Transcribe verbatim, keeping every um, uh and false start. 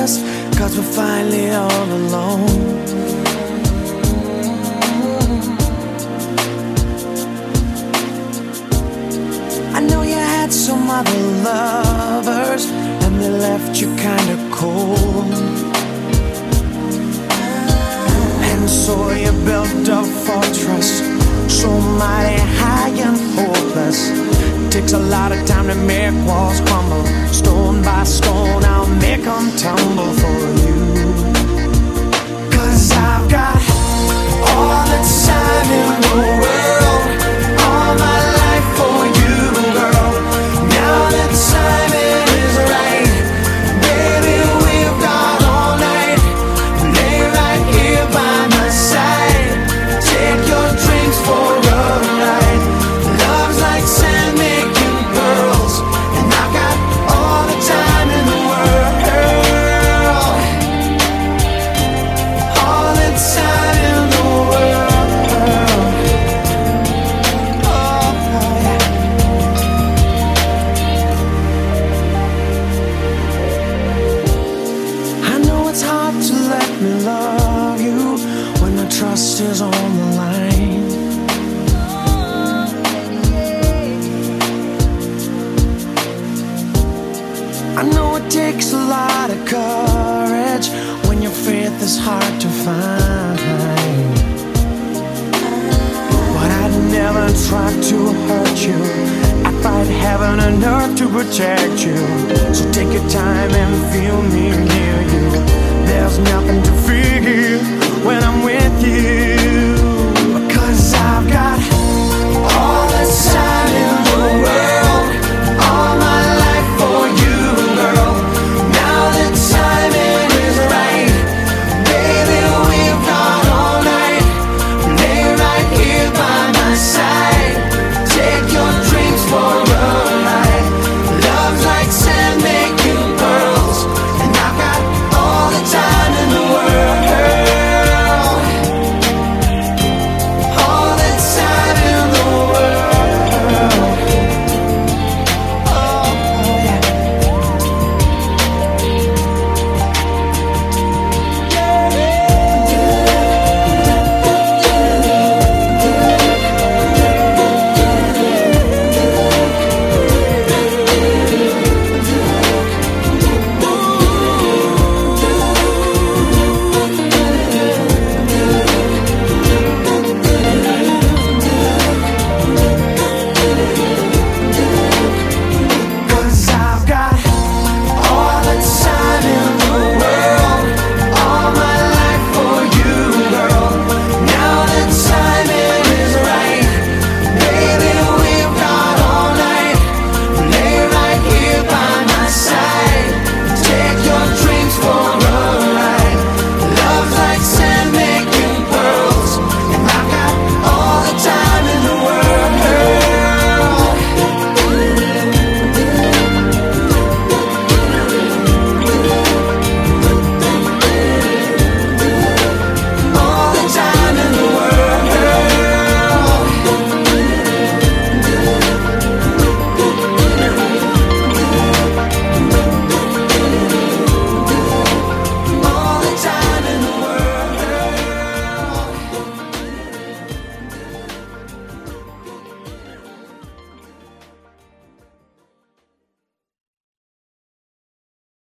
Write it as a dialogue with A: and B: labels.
A: us, 'cause we're finally all alone. I know you had some other lovers, and they left you kinda cold. And so you built a fortress, so mighty high and hopeless. Takes a lot of time to make walls crumble. Stone by stone, I'll make them tumble for you. 'Cause I've got all the time in the world, all my life for you, girl. Now the timing is right, baby, we've got all night. Lay right here by my side, take your drinks for a ride. Love's like sand making pearls, and I've got all the time in the world. All the time in the world. Oh, yeah. I know it's hard to let me love you when the trust is on the line. I know it takes a lot of courage when your faith is hard to find. But I'd never try to hurt you. I'd fight heaven and earth to protect you. So take your time and feel me near you. There's nothing to fear when I'm with you.